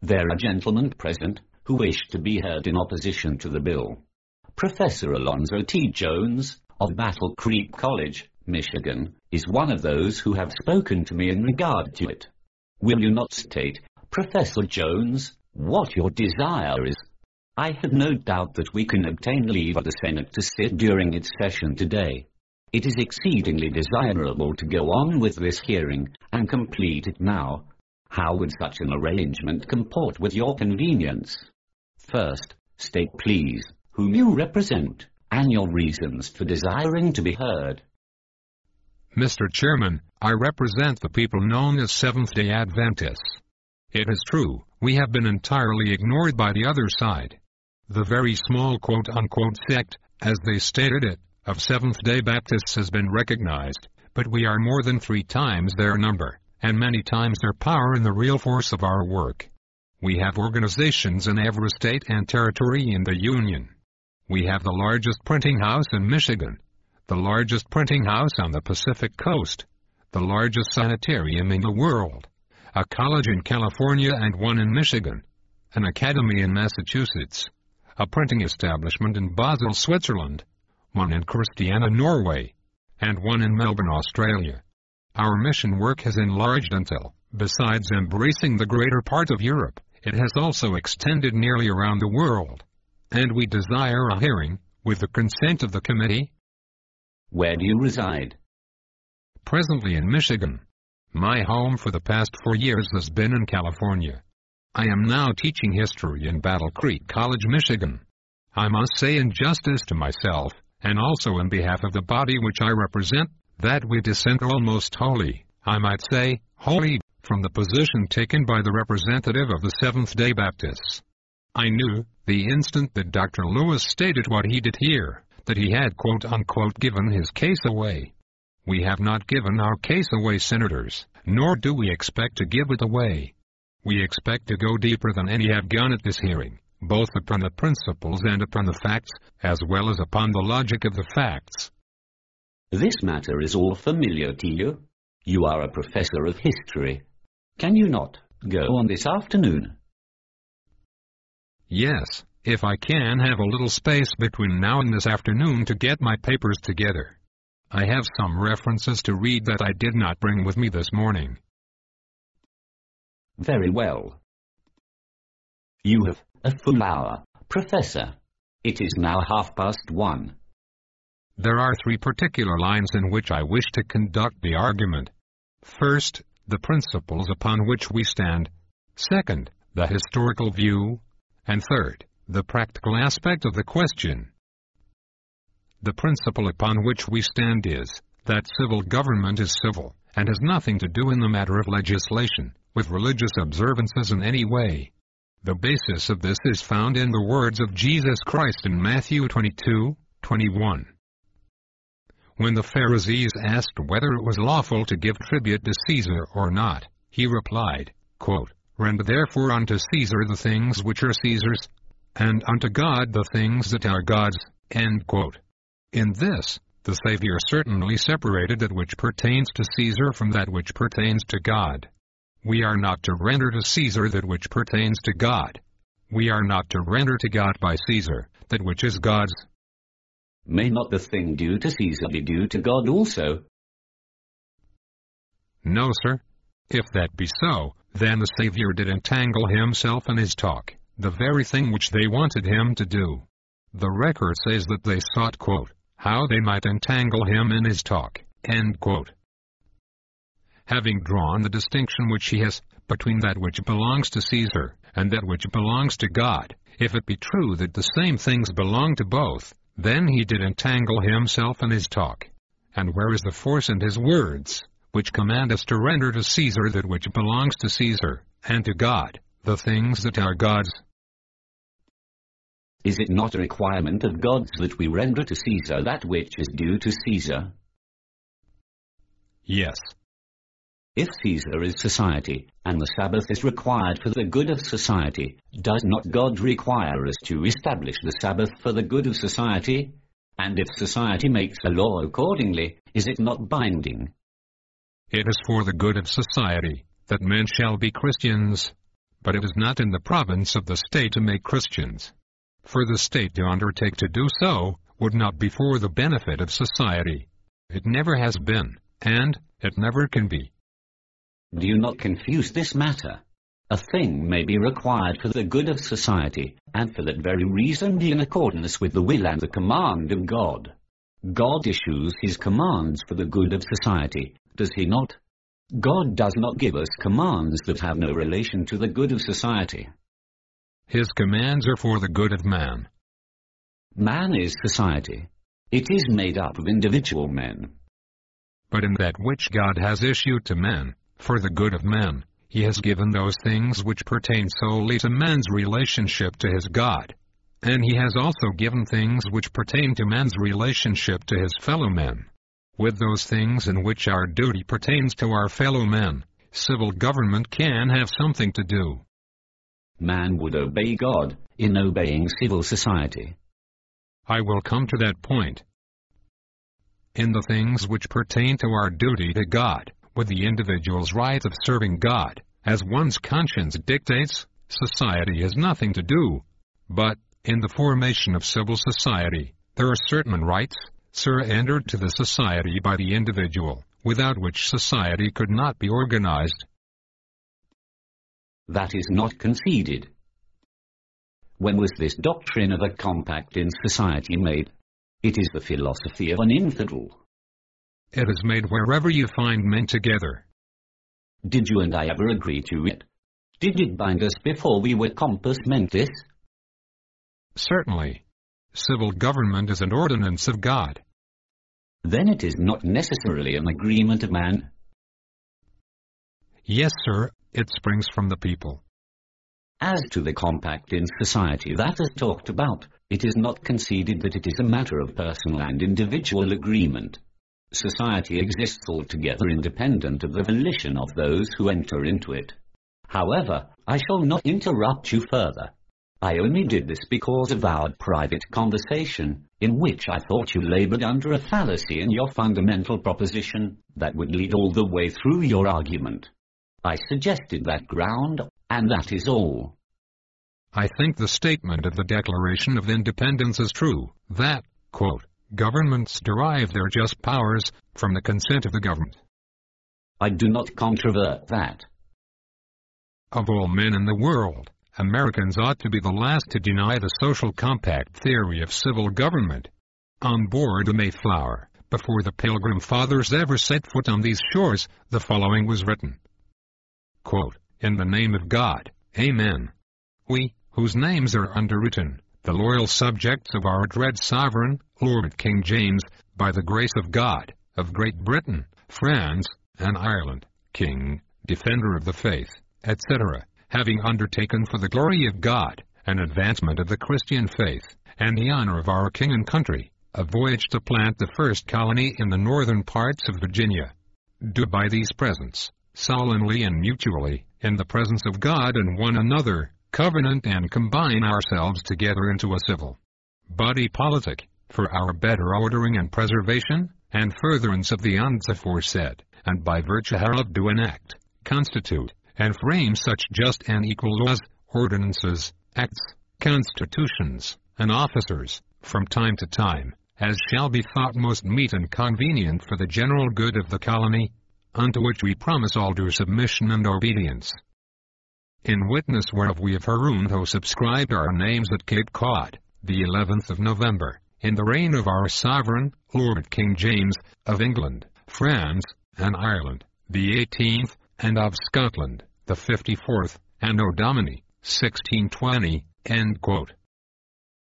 There are gentlemen present who wish to be heard in opposition to the bill. Professor Alonzo T. Jones, of Battle Creek College, Michigan, is one of those who have spoken to me in regard to it. Will you not state, Professor Jones, what your desire is? I have no doubt that we can obtain leave of the Senate to sit during its session today. It is exceedingly desirable to go on with this hearing and complete it now. How would such an arrangement comport with your convenience? First, state please whom you represent and your reasons for desiring to be heard. Mr. Chairman, I represent the people known as Seventh-day Adventists. It is true, we have been entirely ignored by the other side. The very small quote-unquote sect, as they stated it, of Seventh-day Baptists has been recognized, but we are more than 3 times their number, and many times their power in the real force of our work. We have organizations in every state and territory in the Union. We have the largest printing house in Michigan, the largest printing house on the Pacific Coast, the largest sanitarium in the world, a college in California and one in Michigan, an academy in Massachusetts, a printing establishment in Basel, Switzerland, one in Christiania, Norway, and one in Melbourne, Australia. Our mission work has enlarged until, besides embracing the greater part of Europe, it has also extended nearly around the world. And we desire a hearing, with the consent of the committee. Where do you reside? Presently in Michigan. My home for the past 4 years has been in California. I am now teaching history in Battle Creek College, Michigan. I must say in justice to myself, and also in behalf of the body which I represent, that we dissent almost wholly, I might say, wholly, from the position taken by the representative of the Seventh-day Baptists. I knew, the instant that Dr. Lewis stated what he did here, that he had quote-unquote given his case away. We have not given our case away, senators, nor do we expect to give it away. We expect to go deeper than any have gone at this hearing, both upon the principles and upon the facts, as well as upon the logic of the facts. This matter is all familiar to you. You are a professor of history. Can you not go on this afternoon? Yes, if I can have a little space between now and this afternoon to get my papers together. I have some references to read that I did not bring with me this morning. Very well. You have a full hour, Professor. It is now 1:30. There are 3 particular lines in which I wish to conduct the argument. First, the principles upon which we stand. Second, the historical view. And third, the practical aspect of the question. The principle upon which we stand is that civil government is civil, and has nothing to do in the matter of legislation, with religious observances in any way. The basis of this is found in the words of Jesus Christ in Matthew 22:21. When the Pharisees asked whether it was lawful to give tribute to Caesar or not, he replied, quote, "Render therefore unto Caesar the things which are Caesar's, and unto God the things that are God's." End quote. In this, the Savior certainly separated that which pertains to Caesar from that which pertains to God. We are not to render to Caesar that which pertains to God. We are not to render to God by Caesar that which is God's. May not the thing due to Caesar be due to God also? No, sir. If that be so, then the Savior did entangle himself in his talk, the very thing which they wanted him to do. The record says that they sought, quote, how they might entangle him in his talk, end quote. Having drawn the distinction which he has between that which belongs to Caesar and that which belongs to God, if it be true that the same things belong to both, then he did entangle himself in his talk. And where is the force in his words, which command us to render to Caesar that which belongs to Caesar, and to God the things that are God's? Is it not a requirement of God that we render to Caesar that which is due to Caesar? Yes. If Caesar is society, and the Sabbath is required for the good of society, does not God require us to establish the Sabbath for the good of society? And if society makes a law accordingly, is it not binding? It is for the good of society that men shall be Christians. but it is not in the province of the state to make Christians. For the state to undertake to do so would not be for the benefit of society. It never has been, and it never can be. Do you not confuse this matter? A thing may be required for the good of society, and for that very reason be in accordance with the will and the command of God. God issues his commands for the good of society, does he not? God does not give us commands that have no relation to the good of society. His commands are for the good of man. Man is society. It is made up of individual men. But in that which God has issued to men, for the good of men, he has given those things which pertain solely to man's relationship to his God. And he has also given things which pertain to man's relationship to his fellow men. With those things in which our duty pertains to our fellow men, civil government can have something to do. Man would obey God in obeying civil society. I will come to that point. In the things which pertain to our duty to God, with the individual's right of serving God, as one's conscience dictates, society has nothing to do. But, in the formation of civil society, there are certain rights, surrendered to the society by the individual, without which society could not be organized. That is not conceded. When was this doctrine of a compact in society made? It is the philosophy of an infidel. It is made wherever you find men together. Did you and I ever agree to it? Did it bind us before we were compos mentis? Certainly. Civil government is an ordinance of God. Then it is not necessarily an agreement of man. Yes, sir, it springs from the people. As to the compact in society that is talked about, it is not conceded that it is a matter of personal and individual agreement. Society exists altogether independent of the volition of those who enter into it. However, I shall not interrupt you further. I only did this because of our private conversation, in which I thought you labored under a fallacy in your fundamental proposition that would lead all the way through your argument. I suggested that ground, and that is all. I think the statement of the Declaration of Independence is true, that, quote, governments derive their just powers from the consent of the government. I do not controvert that. Of all men in the world, Americans ought to be the last to deny the social compact theory of civil government. On board the Mayflower, before the Pilgrim Fathers ever set foot on these shores, the following was written. Quote, in the name of God, Amen. We, whose names are underwritten, the loyal subjects of our dread sovereign, Lord King James, by the grace of God, of Great Britain, France, and Ireland, King, Defender of the Faith, etc., having undertaken for the glory of God, an advancement of the Christian faith, and the honor of our king and country, a voyage to plant the first colony in the northern parts of Virginia. Do by these presents, solemnly and mutually, in the presence of God and one another, covenant and combine ourselves together into a civil body politic, for our better ordering and preservation, and furtherance of the ends aforesaid, and by virtue hereof do enact, constitute, and frame such just and equal laws, ordinances, acts, constitutions, and officers, from time to time, as shall be thought most meet and convenient for the general good of the colony, unto which we promise all due submission and obedience. In witness whereof we have hereinto subscribed our names at Cape Cod, the 11th of November, in the reign of our sovereign, Lord King James, of England, France, and Ireland, the 18th, and of Scotland, the 54th, Anno Domini, 1620, end quote.